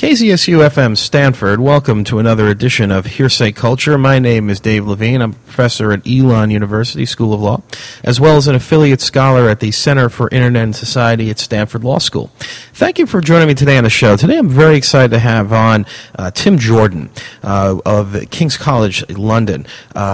KZSU-FM Stanford, welcome to another edition of Hearsay Culture. My name is Dave Levine. I'm a professor at Elon University School of Law, as well as an affiliate scholar at the Center for Internet and Society at Stanford Law School. Thank you for joining me today on the show. Today I'm very excited to have on Tim Jordan of King's College London,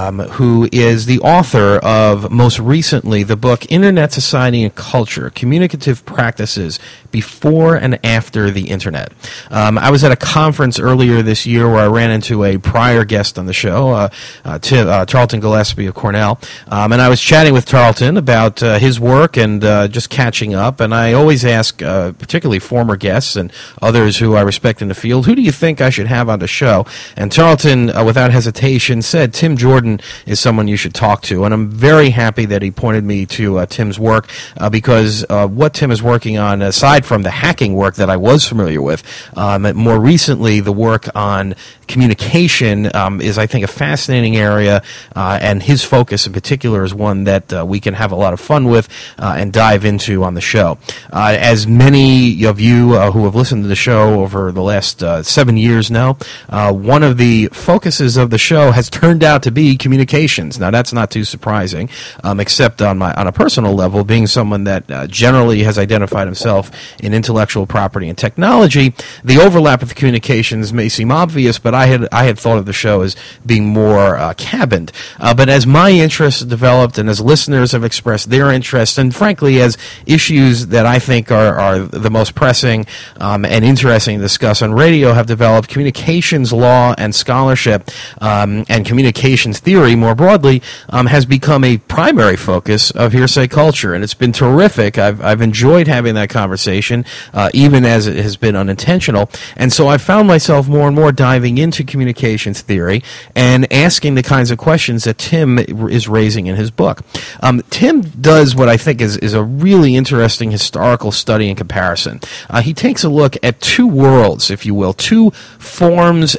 who is the author of, most recently, the book Internet, Society, and Culture, Communicative Practices Before and After the Internet. I was at a conference earlier this year where I ran into a prior guest on the show, Tarleton Gillespie of Cornell, and I was chatting with Tarleton about his work and just catching up, and I always ask, particularly former guests and others who I respect in the field, who do you think I should have on the show? And Tarleton, without hesitation, said Tim Jordan is someone you should talk to, and I'm very happy that he pointed me to Tim's work, because what Tim is working on, aside from the hacking work that I was familiar with, more recently, the work on communication is, I think, a fascinating area, and his focus in particular is one that we can have a lot of fun with and dive into on the show. As many of you who have listened to the show over the last 7 years now, one of the focuses of the show has turned out to be communications. Now, that's not too surprising, except on a personal level, being someone that generally has identified himself in intellectual property and technology. The overlap of the communications may seem obvious, but I had thought of the show as being more cabined. But as my interests developed and as listeners have expressed their interest, and frankly as issues that I think are the most pressing and interesting to discuss on radio have developed, communications law and scholarship and communications theory more broadly has become a primary focus of Hearsay Culture, and it's been terrific. I've enjoyed having that conversation, even as it has been unintentional. And so I found myself more and more diving into communications theory and asking the kinds of questions that Tim is raising in his book. Tim does what I think is a really interesting historical study and comparison. He takes a look at two worlds, if you will, two forms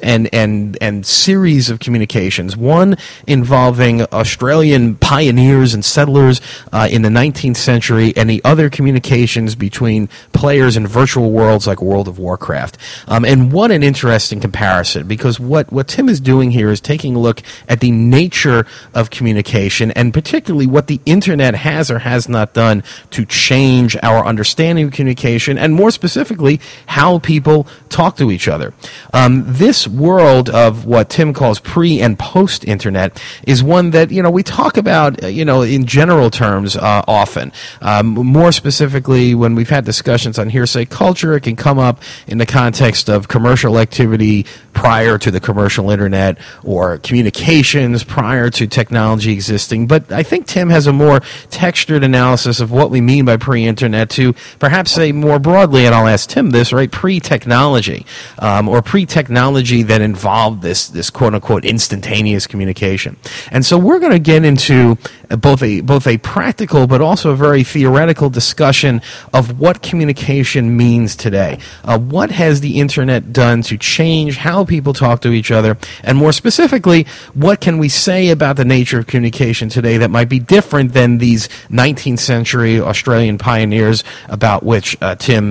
and series of communications, one involving Australian pioneers and settlers in the 19th century, and the other communications between players in virtual worlds like World of Warcraft. And what an interesting comparison, because what Tim is doing here is taking a look at the nature of communication, and particularly what the Internet has or has not done to change our understanding of communication, and more specifically, how people talk to each other. This world of what Tim calls pre- and post-Internet is one that, we talk about, in general terms often. More specifically, when we've had discussions on Hearsay Culture, it can come up in the context of commercial activity prior to the commercial internet or communications prior to technology existing. But I think Tim has a more textured analysis of what we mean by pre-internet to perhaps say more broadly, and I'll ask Tim this, right, pre-technology, or pre-technology that involved this quote-unquote instantaneous communication. And so we're going to get into both a practical but also a very theoretical discussion of what communication means today. What has the Internet done to change how people talk to each other? And more specifically, what can we say about the nature of communication today that might be different than these 19th century Australian pioneers about which Tim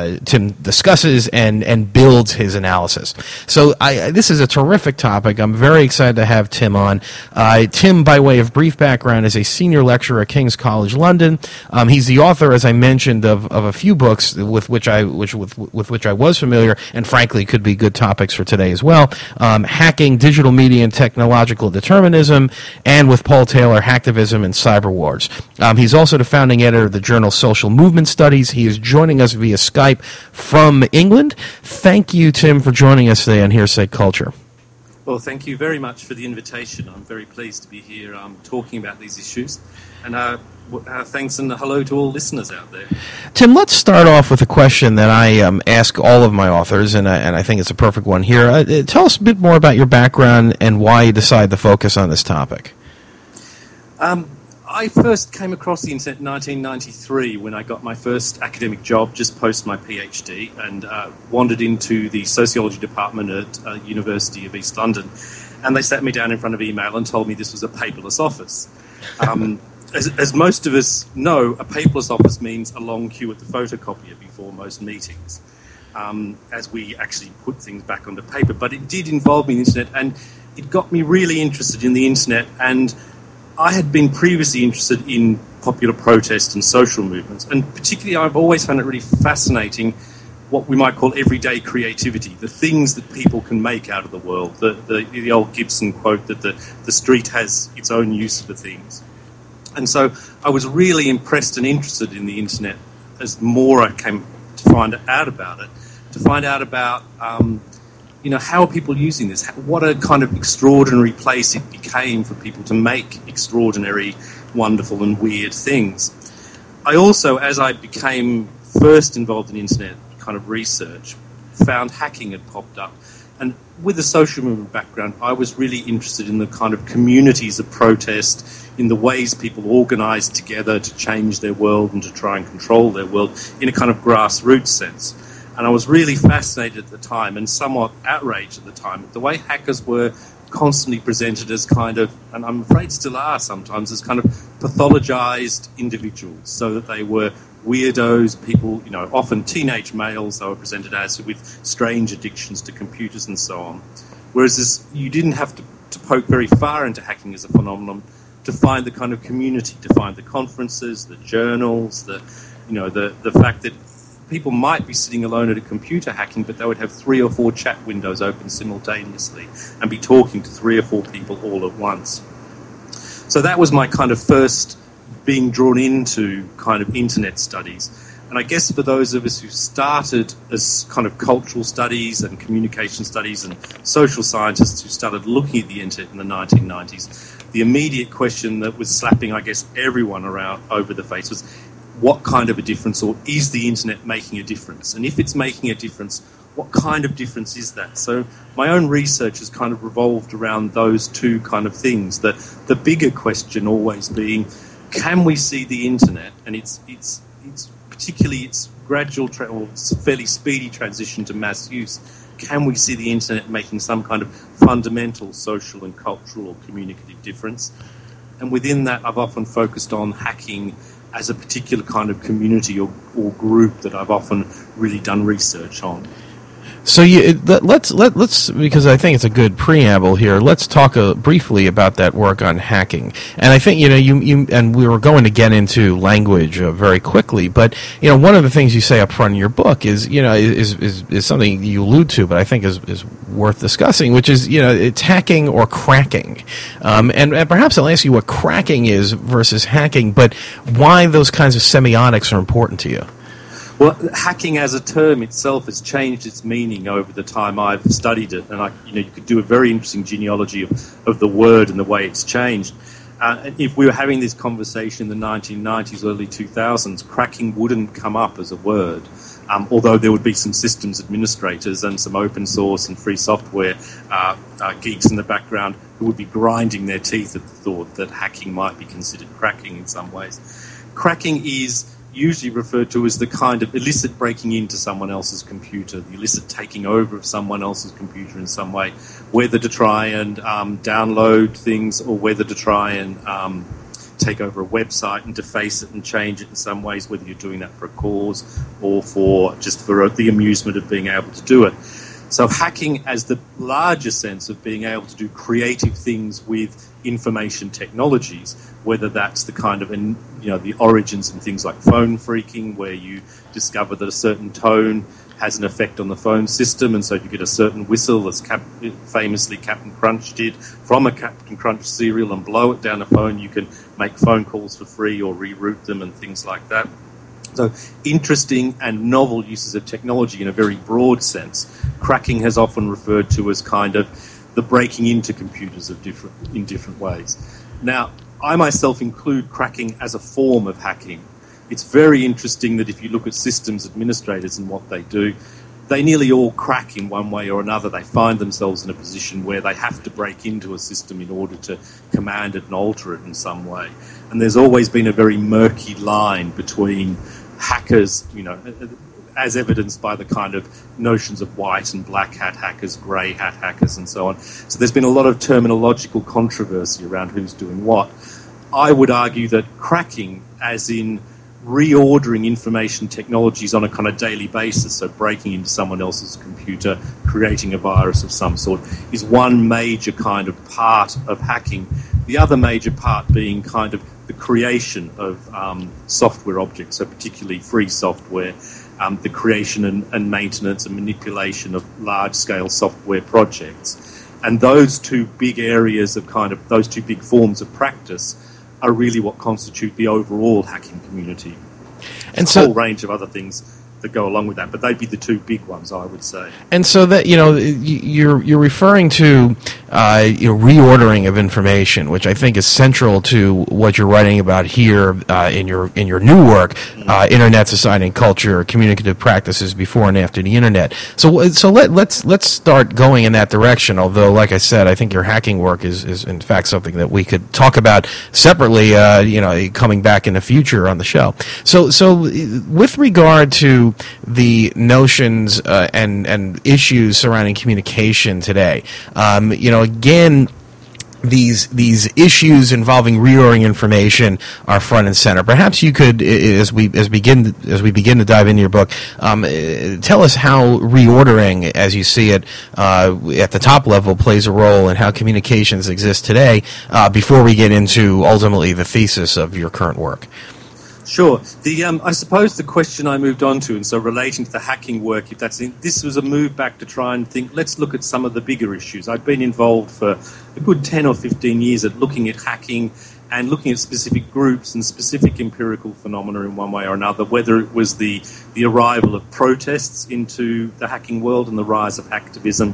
discusses and builds his analysis? So this is a terrific topic. I'm very excited to have Tim on. Tim, by way of brief background, is a senior lecturer at King's College London. He's the author, as I mentioned, of a few books with which I was familiar, and frankly could be good topics for today as well. Hacking, Digital Media and Technological Determinism, and with Paul Taylor, Hacktivism and Cyber Wars. He's also the founding editor of the journal Social Movement Studies. He is joining us via Skype from England. Thank you, Tim, for joining us today on Hearsay Culture. Well, thank you very much for the invitation. I'm very pleased to be here talking about these issues. And thanks and hello to all listeners out there. Tim, let's start off with a question that I ask all of my authors, and I think it's a perfect one here. Tell us a bit more about your background and why you decided to focus on this topic. I first came across the internet in 1993 when I got my first academic job just post my PhD, and wandered into the sociology department at University of East London, and they sat me down in front of email and told me this was a paperless office. As most of us know, a paperless office means a long queue at the photocopier before most meetings. as we actually put things back onto paper. But it did involve me in the internet, and it got me really interested in the internet. And I had been previously interested in popular protest and social movements, and particularly I've always found it really fascinating what we might call everyday creativity, the things that people can make out of the world, the old Gibson quote that the street has its own use for things. And so I was really impressed and interested in the internet as more I came to find out about it, to find out about, how are people using this? What a kind of extraordinary place it became for people to make extraordinary, wonderful and weird things. I also, as I became first involved in internet kind of research, found hacking had popped up. And with a social movement background, I was really interested in the kind of communities of protest, in the ways people organised together to change their world and to try and control their world in a kind of grassroots sense. And I was really fascinated at the time and somewhat outraged at the time at the way hackers were constantly presented as kind of, and I'm afraid still are sometimes, as kind of pathologized individuals, so that they were weirdos, people, often teenage males they were presented as with strange addictions to computers and so on. Whereas you didn't have to poke very far into hacking as a phenomenon to find the kind of community, to find the conferences, the journals, the fact that people might be sitting alone at a computer hacking, but they would have 3 or 4 chat windows open simultaneously and be talking to 3 or 4 people all at once. So that was my kind of first being drawn into kind of internet studies. And I guess for those of us who started as kind of cultural studies and communication studies and social scientists who started looking at the internet in the 1990s, the immediate question that was slapping, I guess, everyone around over the face was, what kind of a difference, or is the internet making a difference? And if it's making a difference, what kind of difference is that? So my own research has kind of revolved around those two kind of things. The bigger question always being, can we see the internet and it's particularly its gradual or fairly speedy transition to mass use? Can we see the internet making some kind of fundamental social and cultural or communicative difference? And within that, I've often focused on hacking as a particular kind of community or group that I've often really done research on. So let's because I think it's a good preamble here. Let's talk briefly about that work on hacking. And I think you and we were going to get into language very quickly, but one of the things you say up front in your book is is something you allude to, but I think is worth discussing, which is it's hacking or cracking. And perhaps I'll ask you what cracking is versus hacking, but why those kinds of semiotics are important to you. Well, hacking as a term itself has changed its meaning over the time I've studied it, and you could do a very interesting genealogy of the word and the way it's changed. If we were having this conversation in the 1990s, early 2000s, cracking wouldn't come up as a word, although there would be some systems administrators and some open source and free software geeks in the background who would be grinding their teeth at the thought that hacking might be considered cracking in some ways. Cracking is usually referred to as the kind of illicit breaking into someone else's computer, the illicit taking over of someone else's computer in some way, whether to try and download things or whether to try and take over a website and deface it and change it in some ways, whether you're doing that for a cause or for the amusement of being able to do it. So hacking as the larger sense of being able to do creative things with information technologies, whether that's the kind of, the origins in things like phone phreaking, where you discover that a certain tone has an effect on the phone system, and so you get a certain whistle, as famously Captain Crunch did, from a Captain Crunch cereal and blow it down a phone. You can make phone calls for free or reroute them and things like that. So interesting and novel uses of technology in a very broad sense. Cracking has often referred to as kind of the breaking into computers in different ways. Now, I myself include cracking as a form of hacking. It's very interesting that if you look at systems administrators and what they do, they nearly all crack in one way or another. They find themselves in a position where they have to break into a system in order to command it and alter it in some way. And there's always been a very murky line between hackers, as evidenced by the kind of notions of white and black hat hackers, grey hat hackers, and so on. So there's been a lot of terminological controversy around who's doing what. I would argue that cracking, as in reordering information technologies on a kind of daily basis, so breaking into someone else's computer, creating a virus of some sort, is one major kind of part of hacking. The other major part being kind of the creation of software objects, so particularly free software, the creation and maintenance and manipulation of large-scale software projects. And those two big areas of kind of, those two big forms of practice are really what constitute the overall hacking community. And so, a whole range of other things that go along with that, but they'd be the two big ones, I would say. And so that, you're referring to reordering of information, which I think is central to what you're writing about here in your new work, Internet Society and Culture, Communicative Practices Before and After the Internet. So let's start going in that direction. Although, like I said, I think your hacking work is in fact something that we could talk about separately, coming back in the future on the show. So with regard to the notions and issues surrounding communication today, again, these issues involving reordering information are front and center. Perhaps you could, as we begin to dive into your book, tell us how reordering, as you see it at the top level, plays a role in how communications exist today. Before we get into ultimately the thesis of your current work. Sure. I suppose the question I moved on to, and so relating to the hacking work, this was a move back to try and think, let's look at some of the bigger issues. I've been involved for a good 10 or 15 years at looking at hacking and looking at specific groups and specific empirical phenomena in one way or another, whether it was the arrival of protests into the hacking world and the rise of hacktivism,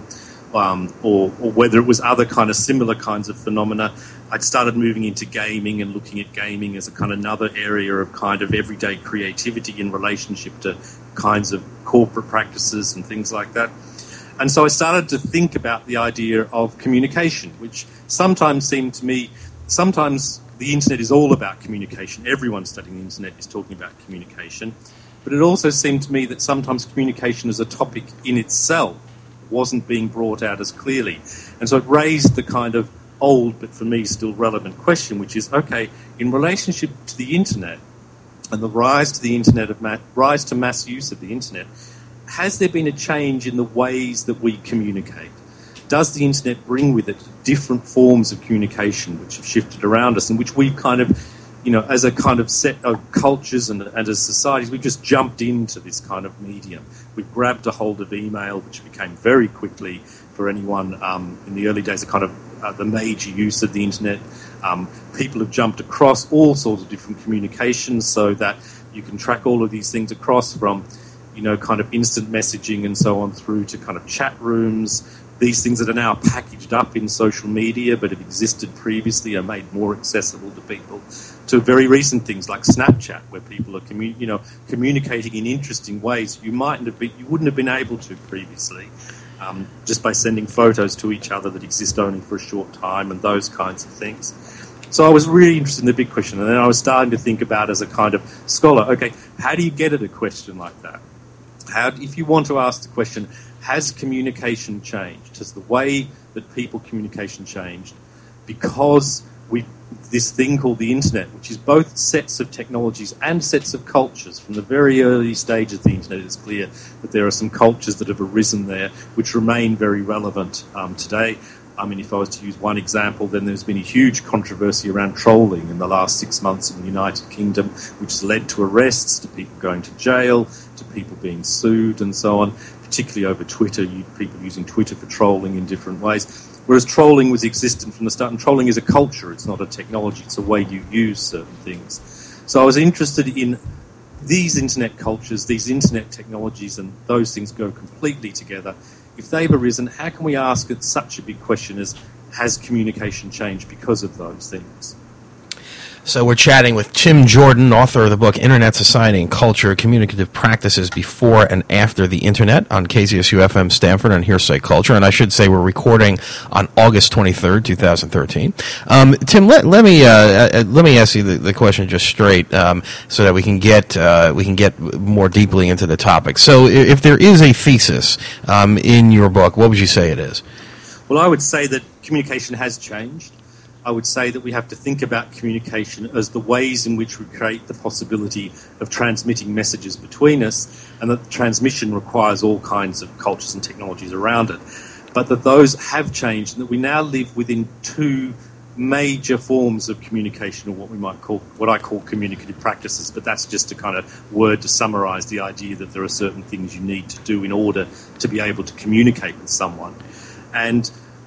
or whether it was other kind of similar kinds of phenomena. I'd started moving into gaming and looking at gaming as a kind of another area of kind of everyday creativity in relationship to kinds of corporate practices and things like that. And so I started to think about the idea of communication, which sometimes seemed to me, sometimes the internet is all about communication. Everyone studying the internet is talking about communication. But it also seemed to me that sometimes communication as a topic in itself wasn't being brought out as clearly. And so it raised the kind of old, but for me still relevant question, which is, okay, in relationship to the internet and the rise to the internet rise to mass use of the internet, has there been a change in the ways that we communicate? Does the internet bring with it different forms of communication which have shifted around us and which we've kind of, as a kind of set of cultures and as societies, we've just jumped into this kind of medium. We've grabbed a hold of email, which became very quickly, for anyone in the early days, a kind of the major use of the internet. People have jumped across all sorts of different communications so that you can track all of these things across from, kind of instant messaging and so on through to kind of chat rooms. These things that are now packaged up in social media but have existed previously are made more accessible to people, to very recent things like Snapchat, where people are communicating in interesting ways you wouldn't have been able to previously, just by sending photos to each other that exist only for a short time and those kinds of things. So I was really interested in the big question, and then I was starting to think about, as a kind of scholar, okay, how do you get at a question like that? If you want to ask the question, has communication changed? Has the way that people communication changed? Because this thing called the internet, which is both sets of technologies and sets of cultures. From the very early stages of the internet, it's clear that there are some cultures that have arisen there which remain very relevant today. I mean, if I was to use one example, then there's been a huge controversy around trolling in the last 6 months in the United Kingdom, which has led to arrests, to people going to jail, to people being sued and so on, particularly over Twitter, people using Twitter for trolling in different ways. Whereas trolling was existent from the start, and trolling is a culture, it's not a technology, it's a way you use certain things. So I was interested in these internet cultures, these internet technologies, and those things go completely together. If they've arisen, how can we ask it such a big question as, has communication changed because of those things? So we're chatting with Tim Jordan, author of the book Internet Society and Culture, Communicative Practices Before and After the Internet, on KZSU-FM Stanford and Hearsay Culture. And I should say we're recording on August 23rd, 2013. Tim, let me ask you the question just straight, so that we can get more deeply into the topic. So if there is a thesis in your book, what would you say it is? Well, I would say that communication has changed. I would say that we have to think about communication as the ways in which we create the possibility of transmitting messages between us, and that the transmission requires all kinds of cultures and technologies around it. But that those have changed, and that we now live within two major forms of communication, or what I call communicative practices, but that's just a kind of word to summarise the idea that there are certain things you need to do in order to be able to communicate with someone. And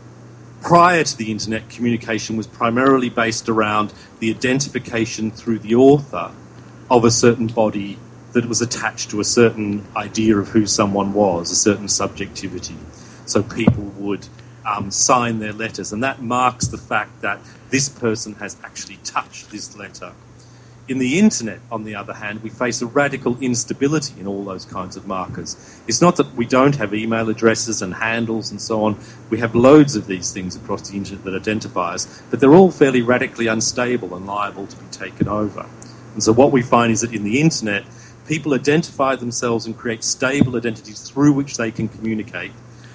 prior to the internet, communication was primarily based around the identification through the author of a certain body that was attached to a certain idea of who someone was, a certain subjectivity. So people would sign their letters, and that marks the fact that this person has actually touched this letter. In the internet, on the other hand, we face a radical instability in all those kinds of markers. It's not that we don't have email addresses and handles and so on. We have loads of these things across the internet that identify us, but they're all fairly radically unstable and liable to be taken over. And so what we find is that in the internet, people identify themselves and create stable identities through which they can communicate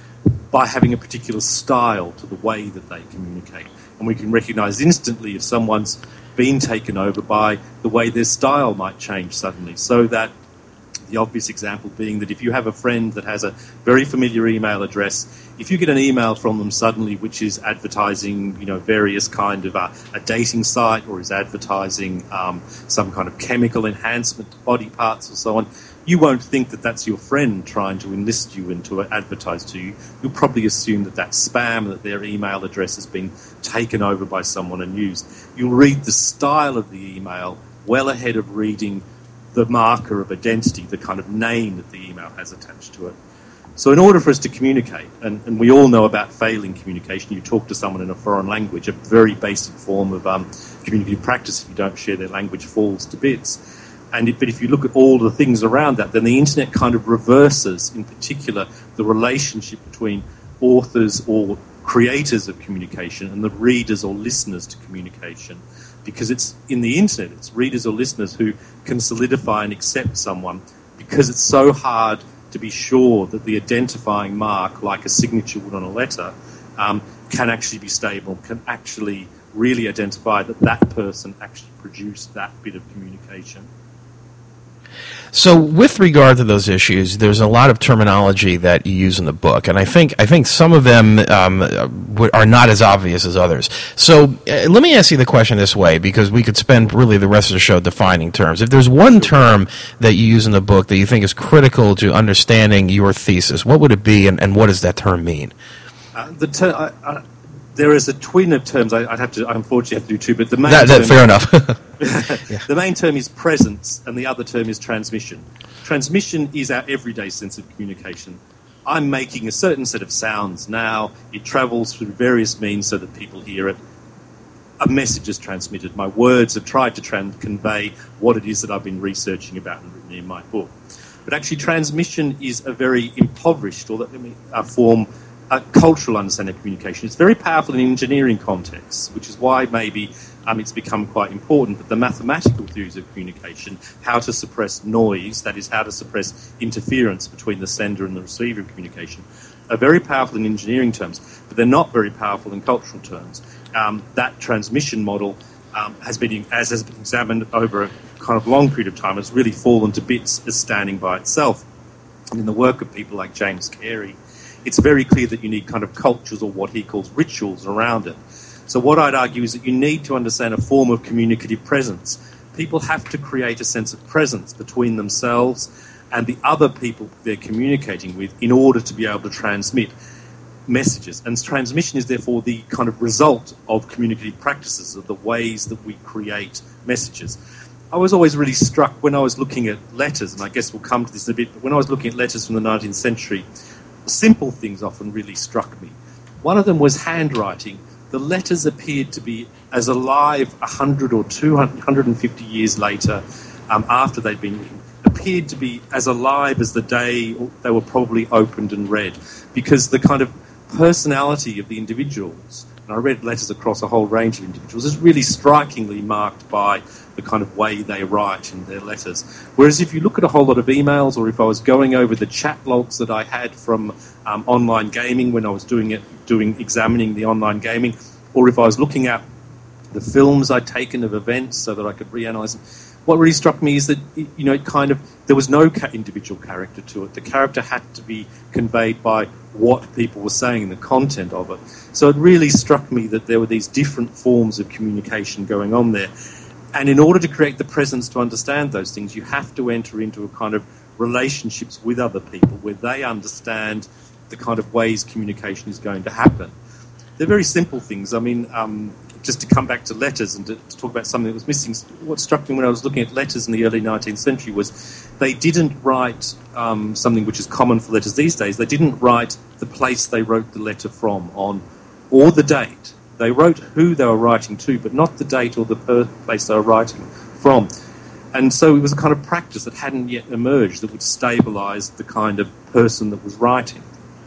by having a particular style to the way that they communicate. And we can recognise instantly if someone's been taken over by the way their style might change suddenly. So that the obvious example being that if you have a friend that has a very familiar email address, if you get an email from them suddenly which is advertising, various kind of a dating site, or is advertising some kind of chemical enhancement to body parts or so on, you won't think that that's your friend trying to enlist you and to advertise to you. You'll probably assume that that's spam, that their email address has been taken over by someone and used. You'll read the style of the email well ahead of reading the marker of identity, the kind of name that the email has attached to it. So in order for us to communicate, and we all know about failing communication, you talk to someone in a foreign language, a very basic form of communicative practice, if you don't share their language, falls to bits. But if you look at all the things around that, then the internet kind of reverses, in particular, the relationship between authors or creators of communication and the readers or listeners to communication. Because it's in the internet, it's readers or listeners who can solidify and accept someone, because it's so hard to be sure that the identifying mark, like a signature would on a letter, can actually be stable, can actually really identify that that person actually produced that bit of communication. So with regard to those issues, there's a lot of terminology that you use in the book, and I think some of them are not as obvious as others. So let me ask you the question this way, because we could spend really the rest of the show defining terms. If there's one term that you use in the book that you think is critical to understanding your thesis, what would it be, and what does that term mean? There is a twin of terms. I unfortunately have to do two, but the main fair enough. Yeah. The main term is presence, and the other term is transmission. Transmission is our everyday sense of communication. I'm making a certain set of sounds now. It travels through various means so that people hear it. A message is transmitted. My words have tried to convey what it is that I've been researching about and written in my book. But actually, transmission is a very impoverished form. Cultural understanding of communication. It's very powerful in engineering contexts, which is why maybe it's become quite important. But the mathematical theories of communication, how to suppress noise, that is, how to suppress interference between the sender and the receiver of communication, are very powerful in engineering terms, but they're not very powerful in cultural terms. That transmission model has been examined over a kind of long period of time, has really fallen to bits as standing by itself. And in the work of people like James Carey, it's very clear that you need kind of cultures, or what he calls rituals, around it. So what I'd argue is that you need to understand a form of communicative presence. People have to create a sense of presence between themselves and the other people they're communicating with in order to be able to transmit messages. And transmission is therefore the kind of result of communicative practices, of the ways that we create messages. I was always really struck when I was looking at letters, and I guess we'll come to this in a bit, but when I was looking at letters from the 19th century, simple things often really struck me. One of them was handwriting. The letters appeared to be as alive 100 or 250 years later, after they'd been written, appeared to be as alive as the day they were probably opened and read, because the kind of personality of the individuals, and I read letters across a whole range of individuals, is really strikingly marked by the kind of way they write in their letters. Whereas if you look at a whole lot of emails, or if I was going over the chat logs that I had from online gaming when I was examining the online gaming, or if I was looking at the films I'd taken of events so that I could reanalyze them. What really struck me is that, it kind of, there was no individual character to it. The character had to be conveyed by what people were saying and the content of it. So it really struck me that there were these different forms of communication going on there. And in order to create the presence to understand those things, you have to enter into a kind of relationships with other people where they understand the kind of ways communication is going to happen. They're very simple things. I mean, just to come back to letters and to talk about something that was missing, what struck me when I was looking at letters in the early 19th century was they didn't write something which is common for letters these days. They didn't write the place they wrote the letter from on, or the date. They wrote who they were writing to, but not the date or the place they were writing from. And so it was a kind of practice that hadn't yet emerged that would stabilise the kind of person that was writing.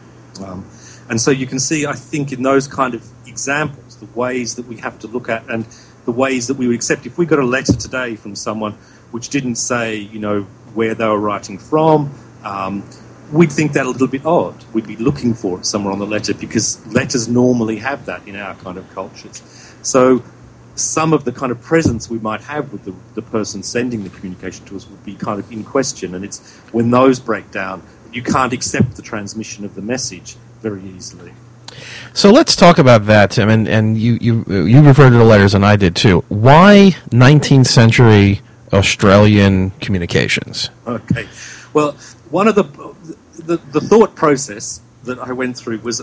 And so you can see, I think, in those kind of examples, the ways that we have to look at and the ways that we would accept. If we got a letter today from someone which didn't say, where they were writing from, we'd think that a little bit odd. We'd be looking for it somewhere on the letter because letters normally have that in our kind of cultures. So some of the kind of presence we might have with the person sending the communication to us would be kind of in question. And it's when those break down, you can't accept the transmission of the message very easily. So let's talk about that, Tim. And you referred to the letters, and I did too. Why 19th century Australian communications? Okay. Well, one of the thought process that I went through was,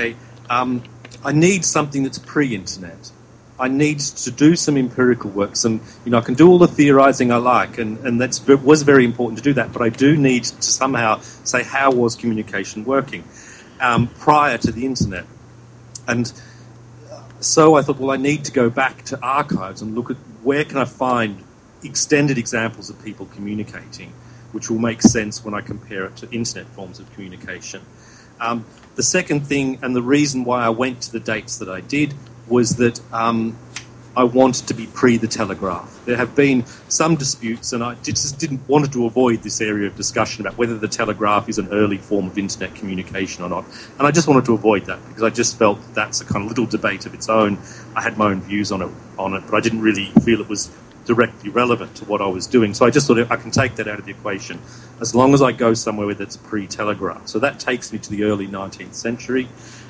I need something that's pre-internet. I need to do some empirical work. I can do all the theorising I like, and that was very important to do that, but I do need to somehow say how was communication working prior to the internet. And so I thought, well, I need to go back to archives and look at where can I find extended examples of people communicating, which will make sense when I compare it to internet forms of communication. The second thing, and the reason why I went to the dates that I did, was that I wanted to be pre the telegraph. There have been some disputes, and I just wanted to avoid this area of discussion about whether the telegraph is an early form of internet communication or not. And I just wanted to avoid that because I just felt that's a kind of little debate of its own. I had my own views on it, but I didn't really feel it was directly relevant to what I was doing. So I just thought I can take that out of the equation as long as I go somewhere where that's pre-telegraph. So that takes me to the early 19th century.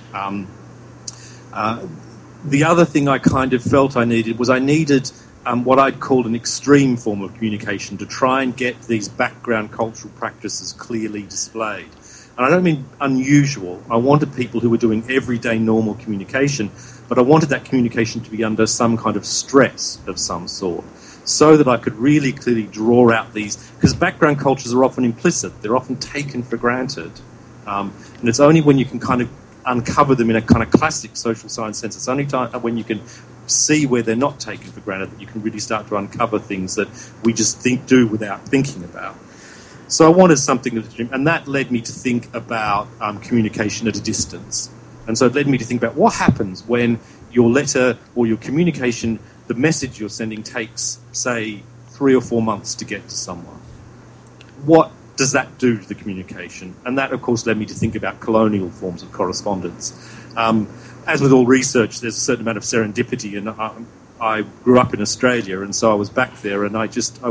The other thing I kind of felt I needed was what I'd call an extreme form of communication to try and get these background cultural practices clearly displayed. And I don't mean unusual. I wanted people who were doing everyday normal communication, but I wanted that communication to be under some kind of stress of some sort, so that I could really clearly draw out these, because background cultures are often implicit. They're often taken for granted. And it's only when you can kind of uncover them in a kind of classic social science sense. It's only when you can see where they're not taken for granted that you can really start to uncover things that we just do without thinking about. So I wanted something, and that led me to think about communication at a distance. And so it led me to think about what happens when your letter or your communication, the message you're sending, takes, say, 3 or 4 months to get to someone. What does that do to the communication? And that, of course, led me to think about colonial forms of correspondence. As with all research, there's a certain amount of serendipity, and I grew up in Australia, and so I was back there, and I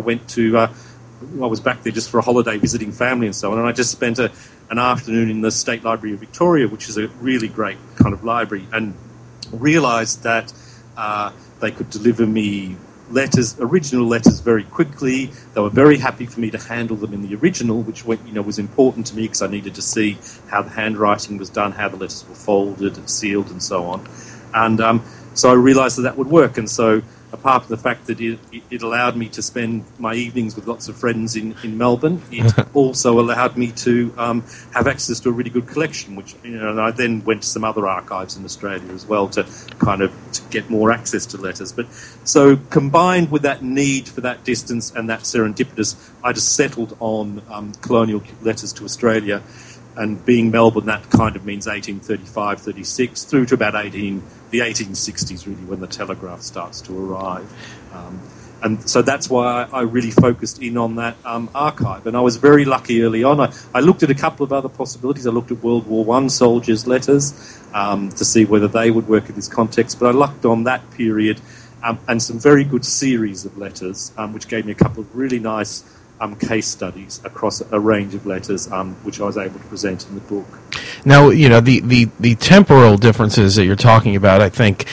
was back there just for a holiday visiting family and so on, and I just spent an afternoon in the State Library of Victoria, which is a really great kind of library, and realised that they could deliver me original letters very quickly. They were very happy for me to handle them in the original, which was important to me because I needed to see how the handwriting was done, how the letters were folded and sealed and so on. And so I realised that would work. And so apart from the fact that it allowed me to spend my evenings with lots of friends in Melbourne, it also allowed me to have access to a really good collection, which, and I then went to some other archives in Australia as well to get more access to letters. But so combined with that need for that distance and that serendipitous, I just settled on colonial letters to Australia. And being Melbourne, that kind of means 1835, 36, through to about the 1860s, really, when the telegraph starts to arrive. And so that's why I really focused in on that archive. And I was very lucky early on. I looked at a couple of other possibilities. I looked at World War I soldiers' letters to see whether they would work in this context. But I lucked on that period and some very good series of letters, which gave me a couple of really nice case studies across a range of letters, which I was able to present in the book. Now, the temporal differences that you're talking about, I think,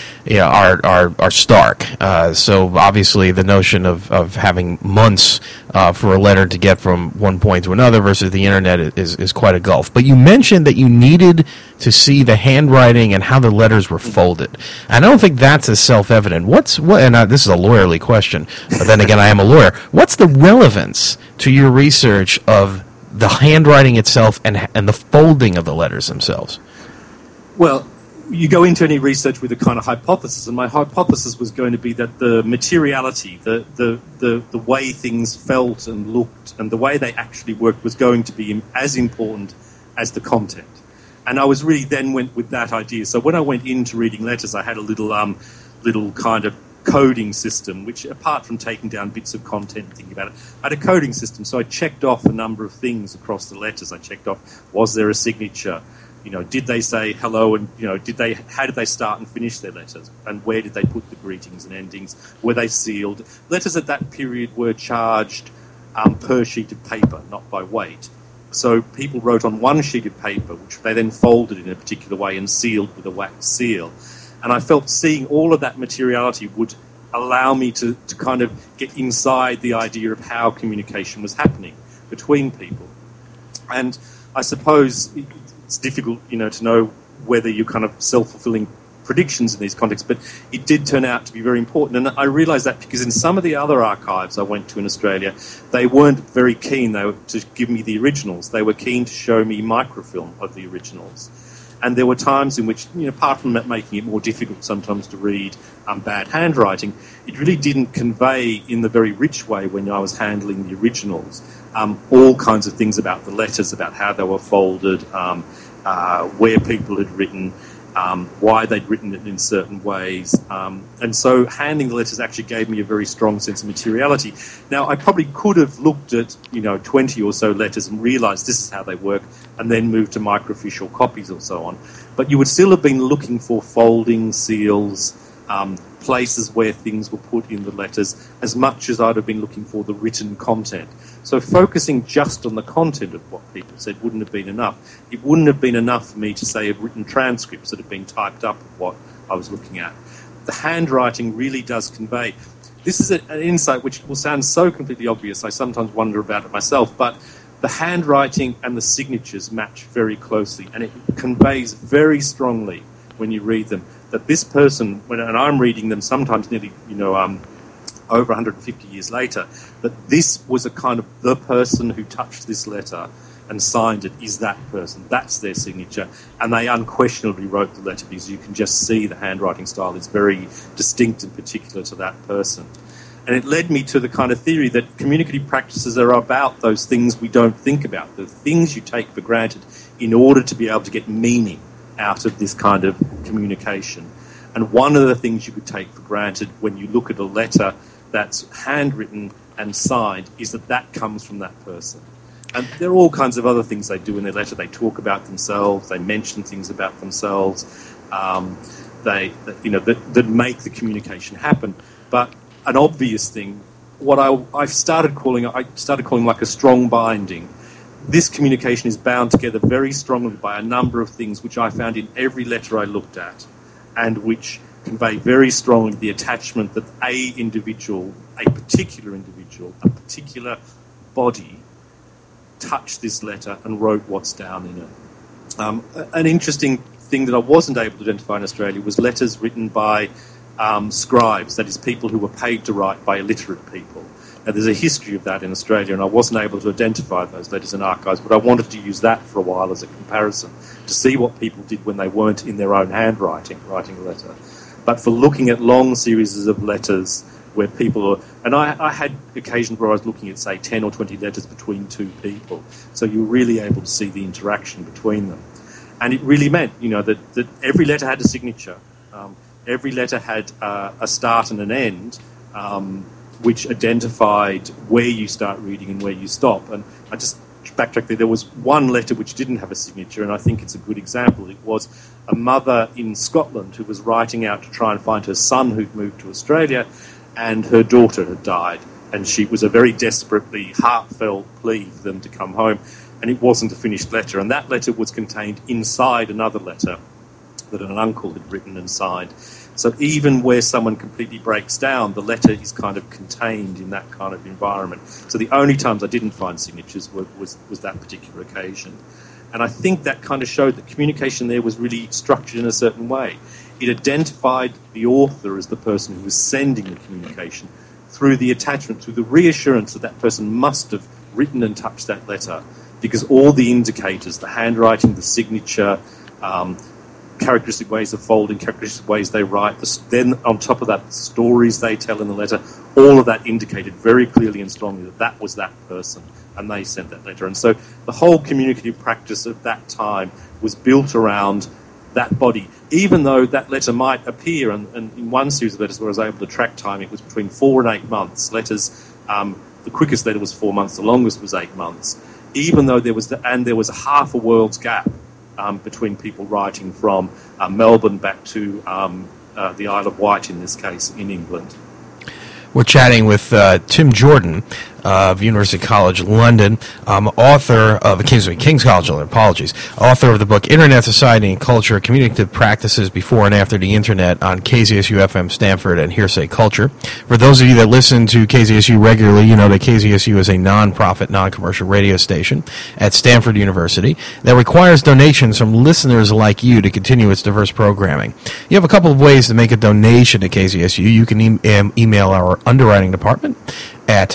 are stark. So obviously, the notion of having months for a letter to get from one point to another versus the internet is quite a gulf. But you mentioned that you needed to see the handwriting and how the letters were folded. And I don't think that's as self-evident. This is a lawyerly question, but then again, I am a lawyer. What's the relevance to your research of the handwriting itself and the folding of the letters themselves? Well, you go into any research with a kind of hypothesis, and my hypothesis was going to be that the materiality, the way things felt and looked, and the way they actually worked was going to be as important as the content. And I was really then went with that idea. So when I went into reading letters, I had a little kind of coding system, which, apart from taking down bits of content and thinking about it, I had a coding system. So I checked off a number of things across the letters. I checked off, was there a signature? Did they say hello? And how did they start and finish their letters? And where did they put the greetings and endings? Were they sealed? Letters at that period were charged per sheet of paper, not by weight. So people wrote on one sheet of paper, which they then folded in a particular way and sealed with a wax seal. And I felt seeing all of that materiality would allow me to kind of get inside the idea of how communication was happening between people. And I suppose it's difficult, to know whether you're kind of self-fulfilling predictions in these contexts, but it did turn out to be very important. And I realised that because in some of the other archives I went to in Australia, they weren't very keen to give me the originals. They were keen to show me microfilm of the originals. And there were times in which, apart from making it more difficult sometimes to read bad handwriting, it really didn't convey in the very rich way when I was handling the originals all kinds of things about the letters, about how they were folded, where people had written, why they'd written it in certain ways. And so handling the letters actually gave me a very strong sense of materiality. Now, I probably could have looked at, 20 or so letters and realised this is how they work, and then moved to microfiche copies or so on. But you would still have been looking for folding, seals, places where things were put in the letters, as much as I'd have been looking for the written content. So focusing just on the content of what people said wouldn't have been enough. It wouldn't have been enough for me to say have written transcripts that have been typed up of what I was looking at. The handwriting really does convey. This is an insight which will sound so completely obvious, I sometimes wonder about it myself, but the handwriting and the signatures match very closely, and it conveys very strongly when you read them that this person, and I'm reading them sometimes nearly, over 150 years later, that this was a kind of the person who touched this letter and signed it is that person. That's their signature. And they unquestionably wrote the letter because you can just see the handwriting style is very distinct and particular to that person. And it led me to the kind of theory that communicative practices are about those things we don't think about, the things you take for granted in order to be able to get meaning out of this kind of communication. And one of the things you could take for granted when you look at a letter that's handwritten and signed is that comes from that person. And there are all kinds of other things they do in their letter. They talk about themselves, they mention things about themselves, that make the communication happen. But an obvious thing, what I started calling like a strong binding. This communication is bound together very strongly by a number of things which I found in every letter I looked at, and which convey very strongly the attachment that a particular body touched this letter and wrote what's down in it. An interesting thing that I wasn't able to identify in Australia was letters written by scribes, that is, people who were paid to write by illiterate people. Now, there's a history of that in Australia, and I wasn't able to identify those letters in archives, but I wanted to use that for a while as a comparison to see what people did when they weren't in their own handwriting, writing a letter. But for looking at long series of letters where people are... And I had occasions where I was looking at, say, 10 or 20 letters between two people, so you were really able to see the interaction between them. And it really meant, that every letter had a signature. Every letter had a start and an end, which identified where you start reading and where you stop. And I just backtrack there. There was one letter which didn't have a signature, and I think it's a good example. It was a mother in Scotland who was writing out to try and find her son who'd moved to Australia, and her daughter had died. And she was a very desperately heartfelt plea for them to come home, and it wasn't a finished letter. And that letter was contained inside another letter that an uncle had written and signed. So even where someone completely breaks down, the letter is kind of contained in that kind of environment. So the only times I didn't find signatures was that particular occasion. And I think that kind of showed that communication there was really structured in a certain way. It identified the author as the person who was sending the communication through the attachment, through the reassurance that that person must have written and touched that letter, because all the indicators, the handwriting, the signature, characteristic ways of folding, characteristic ways they write, then on top of that, the stories they tell in the letter, all of that indicated very clearly and strongly that that was that person, and they sent that letter. And so the whole communicative practice of that time was built around that body, even though that letter might appear, and in one series of letters where I was able to track time, it was between 4 and 8 months. Letters, the quickest letter was 4 months, the longest was 8 months, even though there was a half a world's gap between people writing from Melbourne back to the Isle of Wight, in this case, in England. We're chatting with Tim Jordan of University College London, author of King's College London, apologies, author of the book Internet Society and Culture, Communicative Practices Before and After the Internet on KZSU-FM Stanford and Hearsay Culture. For those of you that listen to KZSU regularly, you know that KZSU is a non-profit, non-commercial radio station at Stanford University that requires donations from listeners like you to continue its diverse programming. You have a couple of ways to make a donation to KZSU. You can email our underwriting department at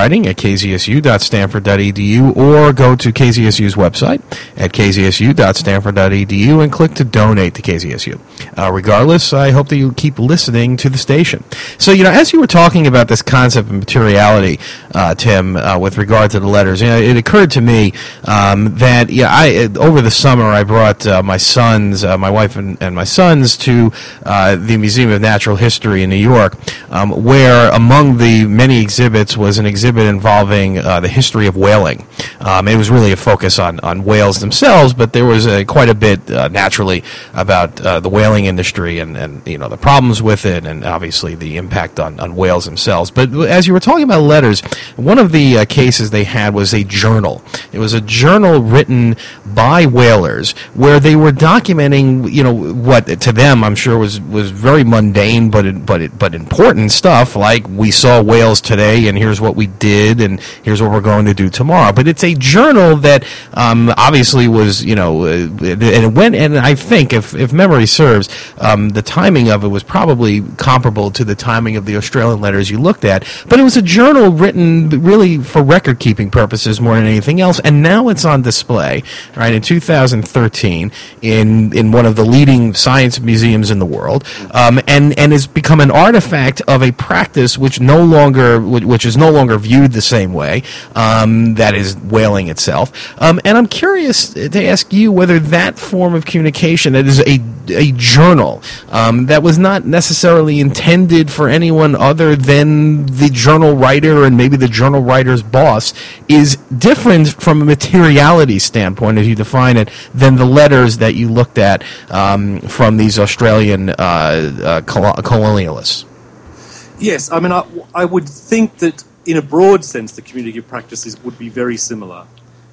underwriting@kzsu.stanford.edu, or go to KZSU's website at kzsu.stanford.edu and click to donate to KZSU. Regardless, I hope that you keep listening to the station. So, as you were talking about this concept of materiality, Tim, with regard to the letters, it occurred to me that over the summer I brought my sons, my wife and my sons, to the Museum of Natural History in New York, where among the many exhibits was an exhibit involving the history of whaling. It was really a focus on whales themselves, but there was quite a bit naturally about the whaling industry and the problems with it, and obviously the impact on whales themselves. But as you were talking about letters, one of the cases they had was a journal. It was a journal written by whalers where they were documenting, what to them I'm sure was very mundane but important stuff, like we saw whales today and here's what we did and here's what we're going to do tomorrow. But it's a journal that obviously was, and it went, and I think, if memory serves, the timing of it was probably comparable to the timing of the Australian letters you looked at. But it was a journal written really for record-keeping purposes more than anything else, and now it's on display, right, in 2013 in one of the leading science museums in the world, and has become an artifact of a practice which is no longer viewed the same way, that is whaling itself. And I'm curious to ask you whether that form of communication, that is a journal, that was not necessarily intended for anyone other than the journal writer and maybe the journal writer's boss, is different from a materiality standpoint, as you define it, than the letters that you looked at from these Australian colonialists. Yes, I mean, I would think that in a broad sense the communicative practices would be very similar,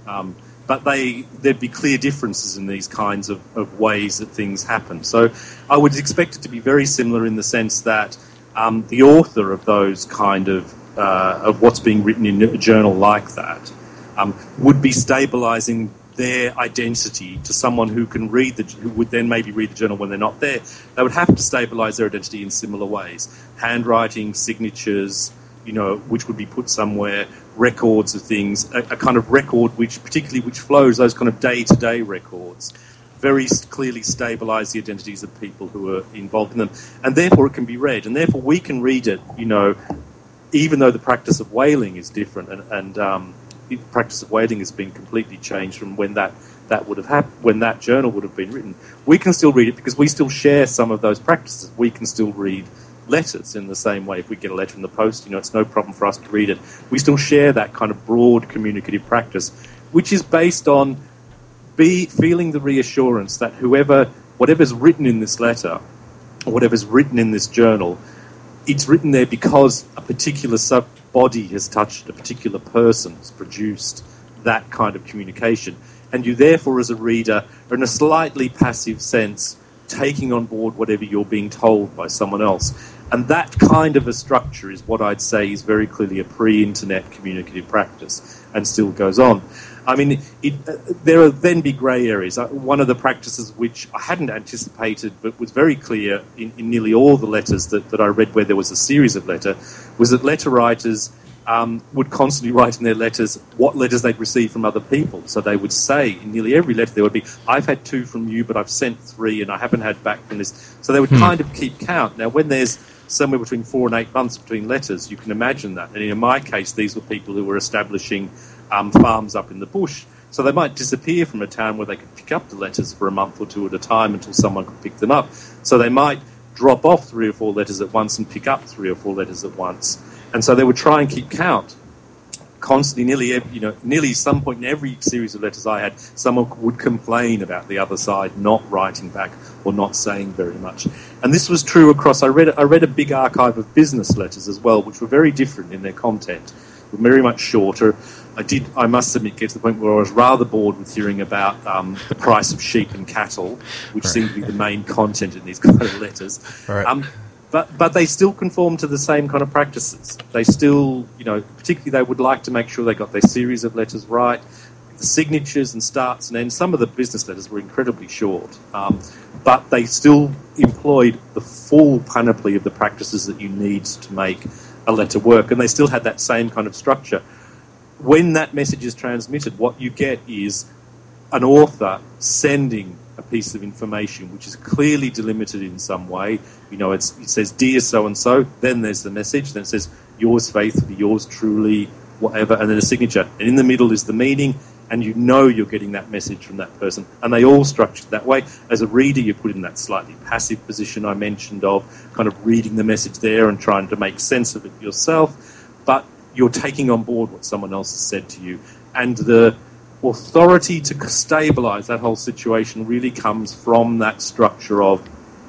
but there'd be clear differences in these kinds of ways that things happen. So I would expect it to be very similar in the sense that the author of those kind of what's being written in a journal like that would be stabilising their identity to someone who can who would then maybe read the journal when they're not there. They would have to stabilise their identity in similar ways. Handwriting, signatures, which would be put somewhere, records of things, a kind of record which flows, those kind of day-to-day records, very clearly stabilise the identities of people who are involved in them. And therefore it can be read, and therefore we can read it, even though the practice of whaling is different, and the practice of whaling has been completely changed from when that would have happened, when that journal would have been written. We can still read it because we still share some of those practices. We can still read letters in the same way. If we get a letter in the post, it's no problem for us to read it. We still share that kind of broad communicative practice, which is based on feeling the reassurance that whatever's written in this letter, or whatever's written in this journal, it's written there because a particular body has touched a particular person, has produced that kind of communication. And you therefore, as a reader, are in a slightly passive sense taking on board whatever you're being told by someone else. And that kind of a structure is what I'd say is very clearly a pre-internet communicative practice and still goes on. I mean, there are then be grey areas. One of the practices which I hadn't anticipated but was very clear in nearly all the letters that I read where there was a series of letters was that letter writers would constantly write in their letters what letters they'd received from other people. So they would say in nearly every letter there would be, I've had 2 from you, but I've sent 3 and I haven't had back from this. So they would kind of keep count. Now, when there's somewhere between 4 and 8 months between letters, you can imagine that. And in my case, these were people who were establishing farms up in the bush. So they might disappear from a town where they could pick up the letters for a month or 2 at a time until someone could pick them up. So they might drop off 3 or 4 letters at once and pick up 3 or 4 letters at once. And so they would try and keep count constantly. Nearly some point in every series of letters I had, someone would complain about the other side not writing back or not saying very much. And this was true across. I read a big archive of business letters as well, which were very different in their content, were very much shorter. I must admit, get to the point where I was rather bored with hearing about the price of sheep and cattle, which seemed to be the main content in these kind of letters. Right. But they still conform to the same kind of practices. They still, particularly they would like to make sure they got their series of letters right, the signatures and starts and ends. Some of the business letters were incredibly short, but they still employed the full panoply of the practices that you need to make a letter work, and they still had that same kind of structure. When that message is transmitted, what you get is an author sending a piece of information which is clearly delimited in some way. It says, dear so-and-so, then there's the message, then it says, yours faithfully, yours truly, whatever, and then a signature. And in the middle is the meaning, and you're getting that message from that person. And they all structured that way. As a reader, you're put in that slightly passive position I mentioned of kind of reading the message there and trying to make sense of it yourself, but you're taking on board what someone else has said to you. And the authority to stabilise that whole situation really comes from that structure of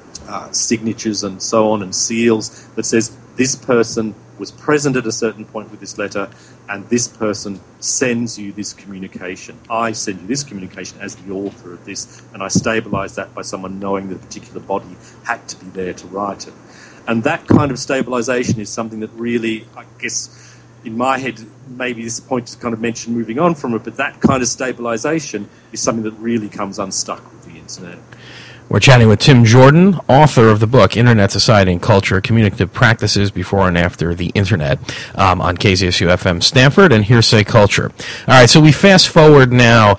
signatures and so on and seals that says this person was present at a certain point with this letter and this person sends you this communication. I send you this communication as the author of this, and I stabilise that by someone knowing that a particular body had to be there to write it. And that kind of stabilisation is something that really, I guess, in my head, maybe this point to kind of mention moving on from it, but that kind of stabilisation is something that really comes unstuck with the internet. We're chatting with Tim Jordan, author of the book Internet Society and Culture, Communicative Practices Before and After the Internet, on KZSU-FM Stanford and Hearsay Culture. All right, so we fast forward now,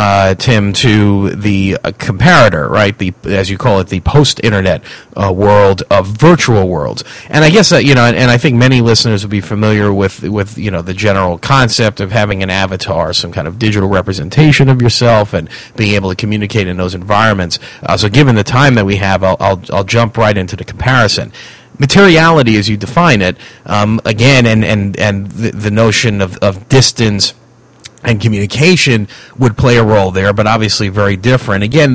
Tim, to the comparator, right? As you call it, the post-internet world of virtual worlds. And I guess and I think many listeners will be familiar with the general concept of having an avatar, some kind of digital representation of yourself, and being able to communicate in those environments. So given the time that we have, I'll jump right into the comparison. Materiality, as you define it, again, and the notion of distance and communication would play a role there, but obviously very different. Again,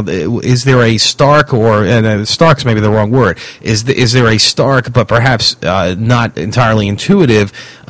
is there a stark, stark's maybe the wrong word, is there a stark but perhaps not entirely intuitive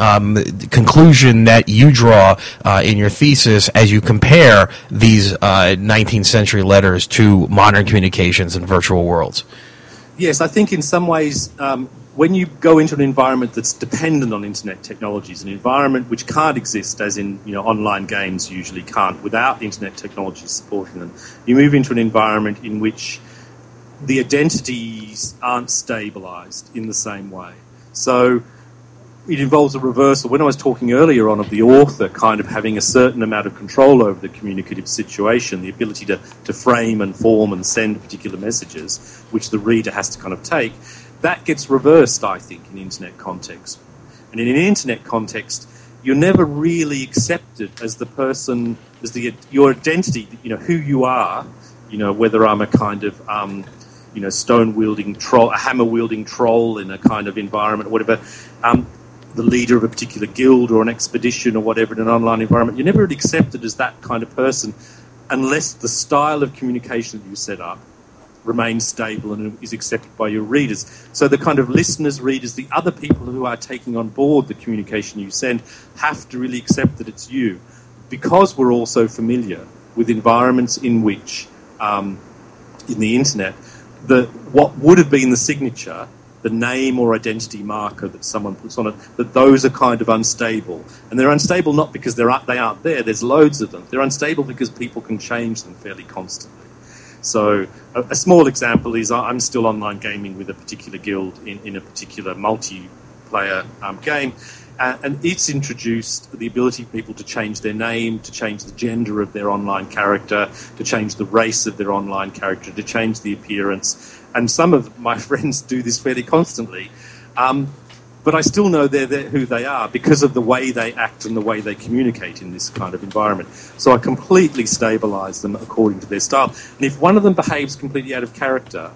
conclusion that you draw in your thesis as you compare these 19th century letters to modern communications and virtual worlds? Yes, I think in some ways when you go into an environment that's dependent on internet technologies, an environment which can't exist, as in online games usually can't, without internet technologies supporting them, you move into an environment in which the identities aren't stabilised in the same way. So it involves a reversal. When I was talking earlier on of the author kind of having a certain amount of control over the communicative situation, the ability to frame and form and send particular messages, which the reader has to kind of take, that gets reversed, I think, in internet context. And in an internet context, you're never really accepted as the person, as your identity, who you are, whether I'm a kind of, stone-wielding troll, a hammer-wielding troll in a kind of environment or whatever. the leader of a particular guild or an expedition or whatever in an online environment, you're never really accepted as that kind of person unless the style of communication that you set up remains stable and is accepted by your readers. So the kind of listeners, readers, the other people who are taking on board the communication you send have to really accept that it's you. Because we're all so familiar with environments in which, in the internet, what would have been the signature, the name or identity marker that someone puts on it, that those are kind of unstable. And they're unstable not because they aren't there, there's loads of them. They're unstable because people can change them fairly constantly. So a small example is I'm still online gaming with a particular guild in a particular multiplayer game, and it's introduced the ability for people to change their name, to change the gender of their online character, to change the race of their online character, to change the appearance. And some of my friends do this fairly constantly. But I still know they're who they are because of the way they act and the way they communicate in this kind of environment. So I completely stabilise them according to their style. And if one of them behaves completely out of character,